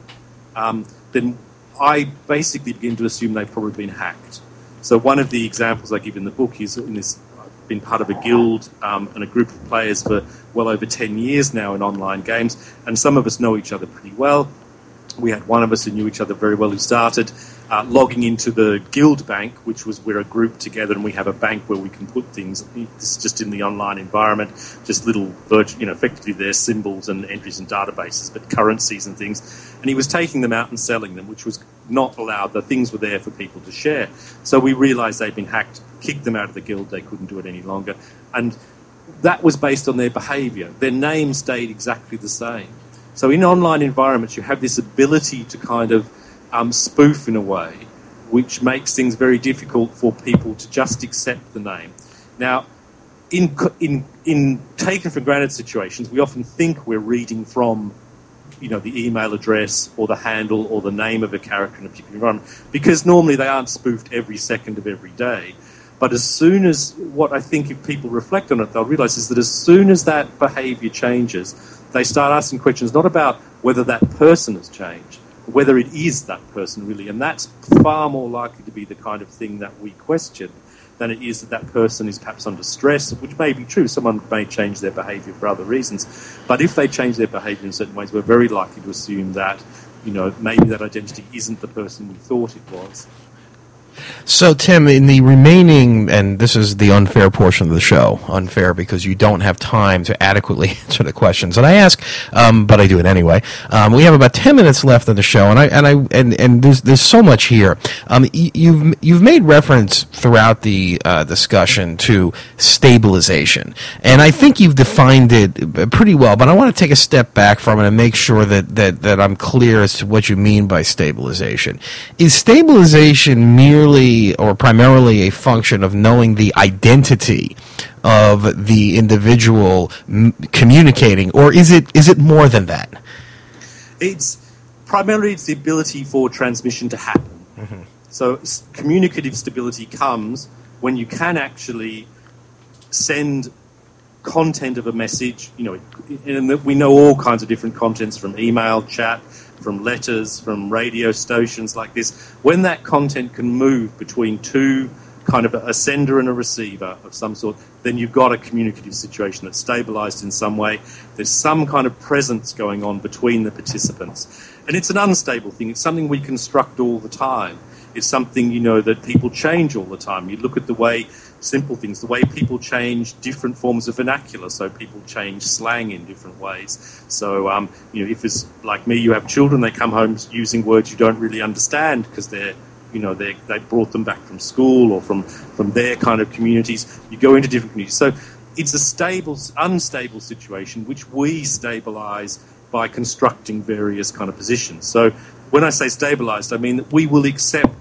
then I basically begin to assume they've probably been hacked. So one of the examples I give in the book is I've been part of a guild and a group of players for well over 10 years now in online games, and some of us know each other pretty well. We had one of us who knew each other very well who started logging into the guild bank, which was we're a group together and we have a bank where we can put things. This is just in the online environment, just little, effectively their symbols and entries in databases, but currencies and things. And he was taking them out and selling them, which was not allowed. The things were there for people to share. So we realised they'd been hacked, kicked them out of the guild. They couldn't do it any longer. And that was based on their behaviour. Their name stayed exactly the same. So in online environments, you have this ability to kind of spoof in a way, which makes things very difficult for people to just accept the name. Now, in taken for granted situations, we often think we're reading from, the email address or the handle or the name of a character in a particular environment, because normally they aren't spoofed every second of every day. But as soon as, what I think if people reflect on it, they'll realise is that as soon as that behaviour changes, they start asking questions not about whether that person has changed, but whether it is that person really. And that's far more likely to be the kind of thing that we question than it is that person is perhaps under stress, which may be true. Someone may change their behaviour for other reasons. But if they change their behaviour in certain ways, we're very likely to assume that, maybe that identity isn't the person we thought it was. So, Tim, in the remaining, and this is the unfair portion of the show, unfair because you don't have time to adequately answer the questions that I ask, but I do it anyway. We have about 10 minutes left of the show, and there's so much here. You've made reference throughout the discussion to stabilization, and I think you've defined it pretty well. But I want to take a step back from it and make sure that I'm clear as to what you mean by stabilization. Is stabilization merely or primarily a function of knowing the identity of the individual communicating, or is it more than that? It's the ability for transmission to happen. Mm-hmm. So communicative stability comes when you can actually send content of a message, and we know all kinds of different contents from email, chat, from letters, from radio stations like this. When that content can move between two, kind of a sender and a receiver of some sort, then you've got a communicative situation that's stabilised in some way. There's some kind of presence going on between the participants. And it's an unstable thing. It's something we construct all the time. It's something, that people change all the time. You look at the way, simple things, the way people change different forms of vernacular, so people change slang in different ways. So, if it's like me, you have children, they come home using words you don't really understand because they brought them back from school or from their kind of communities. You go into different communities. So it's a unstable situation which we stabilise by constructing various kind of positions. So when I say stabilised, I mean that we will accept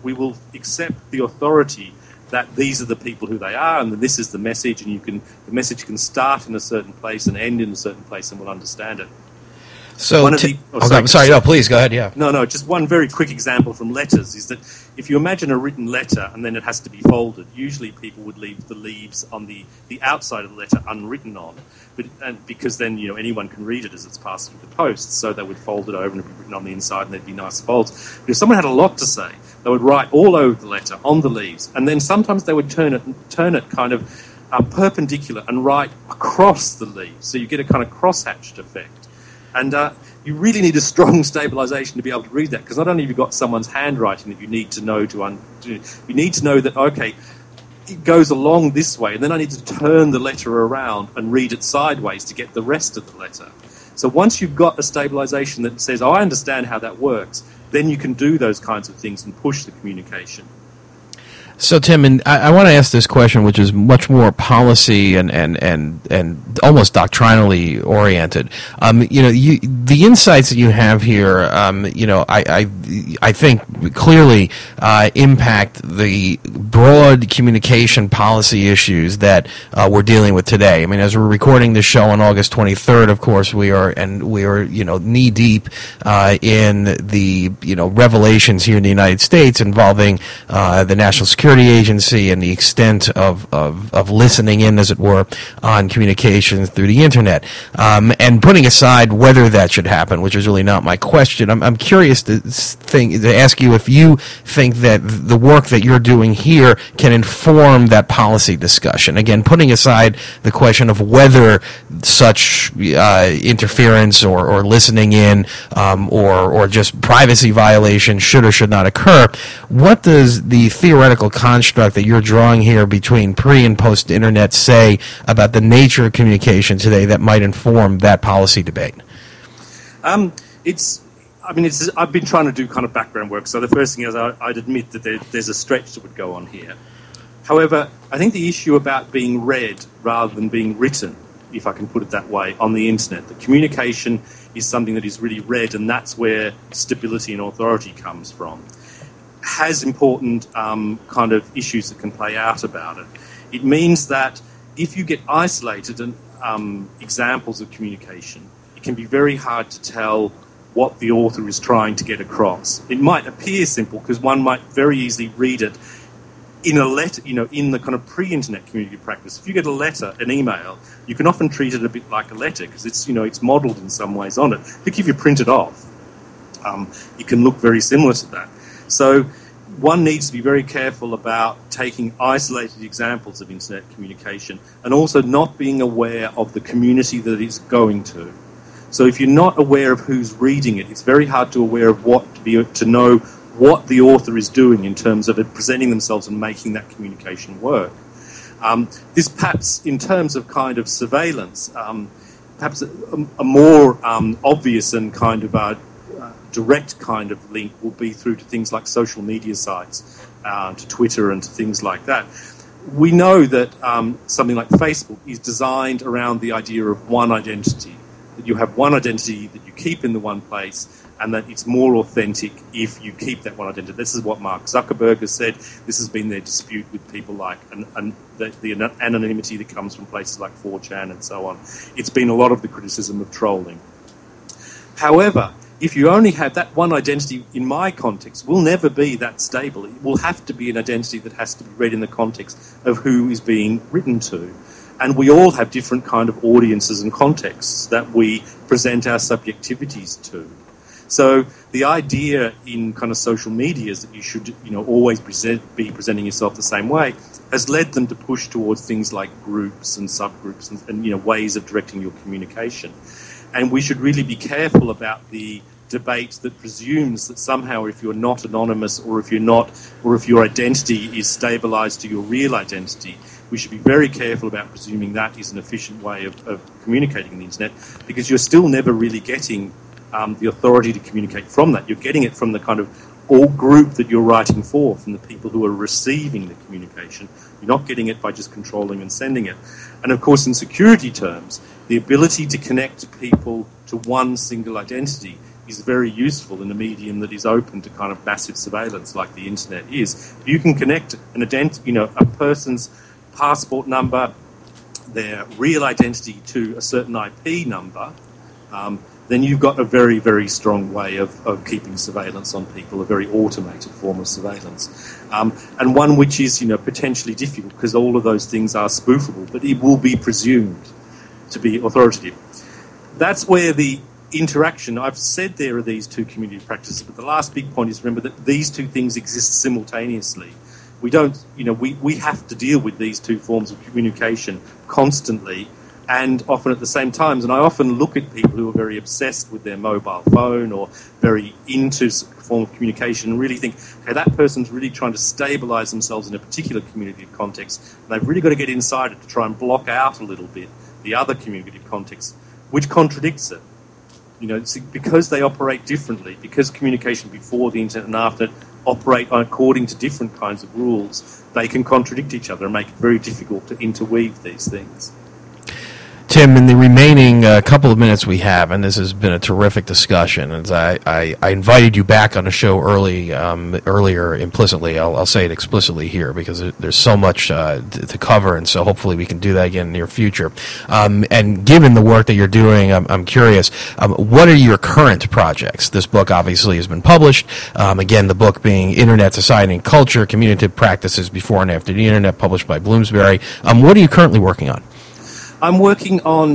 the authority that these are the people who they are, and that this is the message, and the message can start in a certain place and end in a certain place, and we'll understand it. So, please go ahead. Yeah. No, just one very quick example from letters is that if you imagine a written letter and then it has to be folded, usually people would leave the leaves on the outside of the letter unwritten on, because then anyone can read it as it's passed through the post. So they would fold it over and it'd be written on the inside, and there'd be nice folds. But if someone had a lot to say, they would write all over the letter on the leaves, and then sometimes they would turn it kind of perpendicular and write across the leaves, so you get a kind of cross-hatched effect. And you really need a strong stabilisation to be able to read that, because not only have you got someone's handwriting that you need to know you need to know that, okay, it goes along this way, and then I need to turn the letter around and read it sideways to get the rest of the letter. So once you've got a stabilisation that says, I understand how that works, then you can do those kinds of things and push the communication. So, Tim, and I want to ask this question, which is much more policy and almost doctrinally oriented. The insights that you have here, I think clearly impact the broad communication policy issues that we're dealing with today. I mean, as we're recording this show on August 23rd, of course, we are knee deep in the revelations here in the United States involving the National Security Agency and the extent of listening in, as it were, on communications through the internet. And putting aside whether that should happen, which is really not my question, I'm curious to ask you if you think that the work that you're doing here can inform that policy discussion. Again, putting aside the question of whether such interference or listening in or just privacy violation should or should not occur, what does the theoretical construct that you're drawing here between pre- and post-internet say about the nature of communication today that might inform that policy debate? I've been trying to do kind of background work, so the first thing is I'd admit that there's a stretch that would go on here. However, I think the issue about being read rather than being written, if I can put it that way, on the internet, the communication is something that is really read, and that's where stability and authority comes from, has important kind of issues that can play out about it. It means that if you get isolated examples of communication, it can be very hard to tell what the author is trying to get across. It might appear simple because one might very easily read it in a letter, in the kind of pre-internet community practice. If you get a letter, an email, you can often treat it a bit like a letter because it's modelled in some ways on it. But if you print it off, it can look very similar to that. So one needs to be very careful about taking isolated examples of internet communication and also not being aware of the community that it's going to. So if you're not aware of who's reading it, it's very hard to know what the author is doing in terms of it presenting themselves and making that communication work. This perhaps, in terms of kind of surveillance, perhaps a more obvious and kind of direct kind of link will be through to things like social media sites, to Twitter and to things like that. We know that something like Facebook is designed around the idea of one identity, that you have one identity that you keep in the one place, and that it's more authentic if you keep that one identity. This is what Mark Zuckerberg has said. This has been their dispute with people like, and the anonymity that comes from places like 4chan and so on. It's been a lot of the criticism of trolling. However, if you only have that one identity, in my context, will never be that stable. It will have to be an identity that has to be read in the context of who is being written to. And we all have different kind of audiences and contexts that we present our subjectivities to. So the idea in kind of social media is that you should, always be presenting yourself the same way, has led them to push towards things like groups and subgroups and ways of directing your communication. And we should really be careful about the debate that presumes that somehow if you're not anonymous or if your identity is stabilised to your real identity, we should be very careful about presuming that is an efficient way of communicating on the internet, because you're still never really getting the authority to communicate from that. You're getting it from the kind of all group that you're writing for, from the people who are receiving the communication. You're not getting it by just controlling and sending it. And of course, in security terms, the ability to connect people to one single identity is very useful in a medium that is open to kind of massive surveillance like the internet is. You can connect a person's passport number, their real identity to a certain IP number, then you've got a very, very strong way of keeping surveillance on people, a very automated form of surveillance. And one which is, potentially difficult because all of those things are spoofable, but it will be presumed to be authoritative. That's where the interaction, I've said there are these two community practices, but the last big point is remember that these two things exist simultaneously. We don't, we have to deal with these two forms of communication constantly and often at the same times. And I often look at people who are very obsessed with their mobile phone or very into a form of communication and really think, okay, that person's really trying to stabilise themselves in a particular communicative context. And they've really got to get inside it to try and block out a little bit the other communicative context, which contradicts it. Because they operate differently, because communication before the internet and after it operate according to different kinds of rules, they can contradict each other and make it very difficult to interweave these things. Tim, in the remaining couple of minutes we have, and this has been a terrific discussion, as I invited you back on the show earlier implicitly. I'll say it explicitly here because there's so much to cover, and so hopefully we can do that again in the near future. And given the work that you're doing, I'm curious, what are your current projects? This book obviously has been published. Again, the book being Internet, Society, and Culture, Communicative Practices Before and After the Internet, published by Bloomsbury. What are you currently working on? I'm working on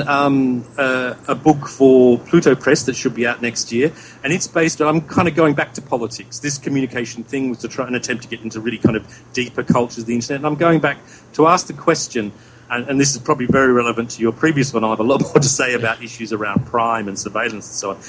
a book for Pluto Press that should be out next year, and it's based on, I'm kind of going back to politics. This communication thing was to try and attempt to get into really kind of deeper cultures of the internet, and I'm going back to ask the question, and this is probably very relevant to your previous one, I have a lot more to say about issues around crime and surveillance and so on,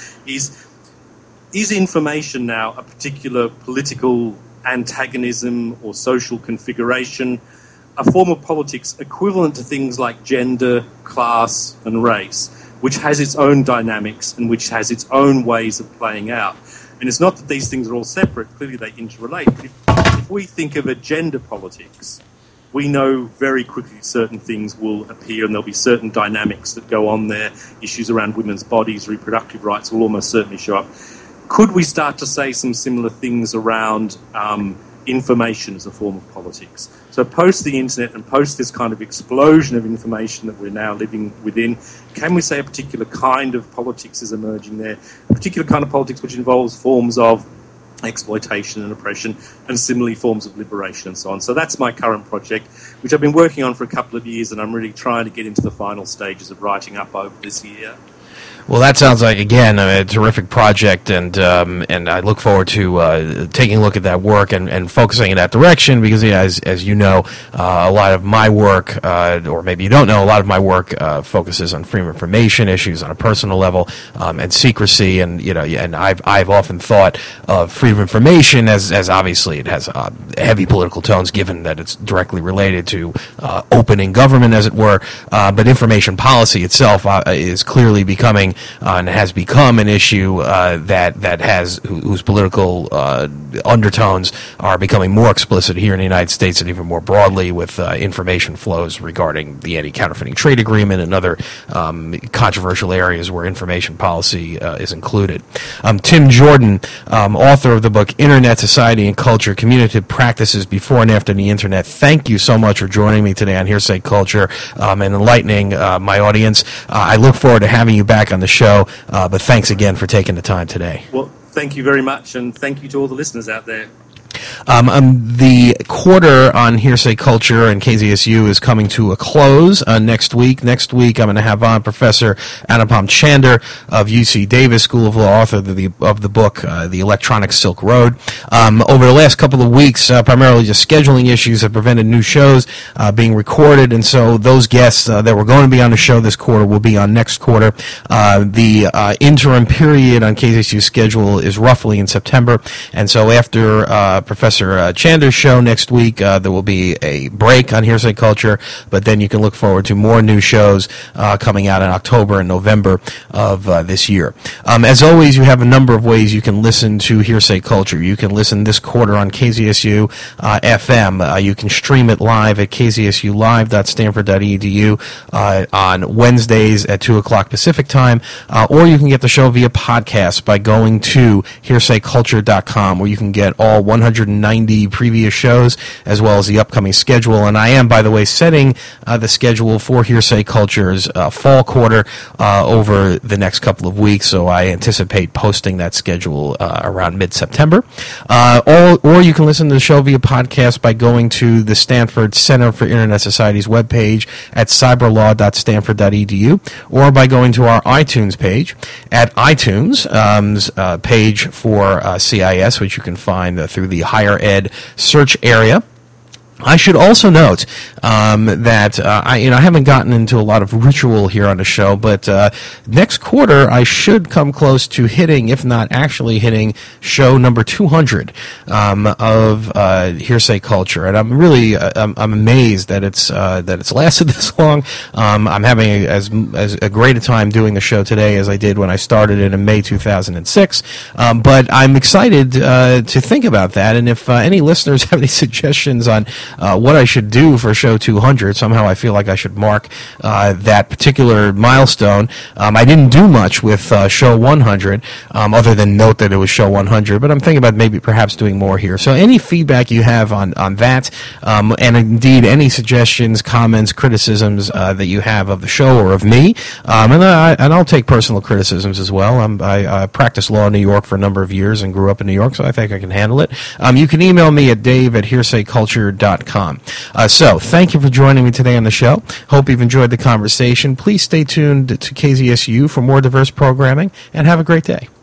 is information now a particular political antagonism or social configuration, a form of politics equivalent to things like gender, class, and race, which has its own dynamics and which has its own ways of playing out. And it's not that these things are all separate, clearly they interrelate. But if we think of a gender politics, we know very quickly certain things will appear and there'll be certain dynamics that go on there. Issues around women's bodies, reproductive rights will almost certainly show up. Could we start to say some similar things around information as a form of politics? So post the internet and post this kind of explosion of information that we're now living within, can we say a particular kind of politics is emerging there, a particular kind of politics which involves forms of exploitation and oppression and similarly forms of liberation and so on. So that's my current project, which I've been working on for a couple of years, and I'm really trying to get into the final stages of writing up over this year. Well, that sounds like, again, a terrific project, and I look forward to taking a look at that work and focusing in that direction because, as you know, a lot of my work, or maybe you don't know, a lot of my work focuses on freedom of information issues on a personal level and secrecy, and I've often thought of freedom of information as obviously it has heavy political tones given that it's directly related to opening government, as it were, but information policy itself is clearly becoming and has become an issue whose political undertones are becoming more explicit here in the United States and even more broadly with information flows regarding the Anti-Counterfeiting Trade Agreement and other controversial areas where information policy is included. Tim Jordan, author of the book Internet, Society, and Culture, Communicative Practices Before and After the Internet, thank you so much for joining me today on Hearsay Culture and enlightening my audience. I look forward to having you back on the show, but thanks again for taking the time today. Well, thank you very much, and thank you to all the listeners out there. The quarter on Hearsay Culture and KZSU is coming to a close next week. Next week, I'm going to have on Professor Anupam Chander of UC Davis School of Law, author of the book, The Electronic Silk Road. Over the last couple of weeks, primarily just scheduling issues have prevented new shows being recorded, and so those guests that were going to be on the show this quarter will be on next quarter. The interim period on KZSU's schedule is roughly in September, and so after Professor Chander's show next week, there will be a break on Hearsay Culture, but then you can look forward to more new shows coming out in October and November of this year. As always, you have a number of ways you can listen to Hearsay Culture. You can listen this quarter on KZSU FM. You can stream it live at kzsulive.stanford.edu on Wednesdays at 2 o'clock Pacific time, or you can get the show via podcast by going to hearsayculture.com, where you can get all 109 190 previous shows, as well as the upcoming schedule. And I am, by the way, setting the schedule for Hearsay Culture's fall quarter over the next couple of weeks, so I anticipate posting that schedule around mid-September. Or you can listen to the show via podcast by going to the Stanford Center for Internet Society's webpage at cyberlaw.stanford.edu, or by going to our iTunes page at iTunes page for CIS, which you can find through the higher ed search area. I should also note that I haven't gotten into a lot of ritual here on the show, but next quarter I should come close to hitting, if not actually hitting, show number 200 of Hearsay Culture, and I'm really I'm amazed that it's lasted this long. I'm having as a great a time doing the show today as I did when I started it in May 2006, but I'm excited to think about that, and if any listeners have any suggestions on what I should do for show 200. Somehow I feel like I should mark that particular milestone. I didn't do much with show 100 other than note that it was show 100, but I'm thinking about maybe perhaps doing more here. So any feedback you have on that, and indeed any suggestions, comments, criticisms that you have of the show or of me, and I'll take personal criticisms as well. I practiced law in New York for a number of years and grew up in New York, so I think I can handle it. You can email me at dave@hearsayculture.com. So, thank you for joining me today on the show. Hope you've enjoyed the conversation. Please stay tuned to KZSU for more diverse programming, and have a great day.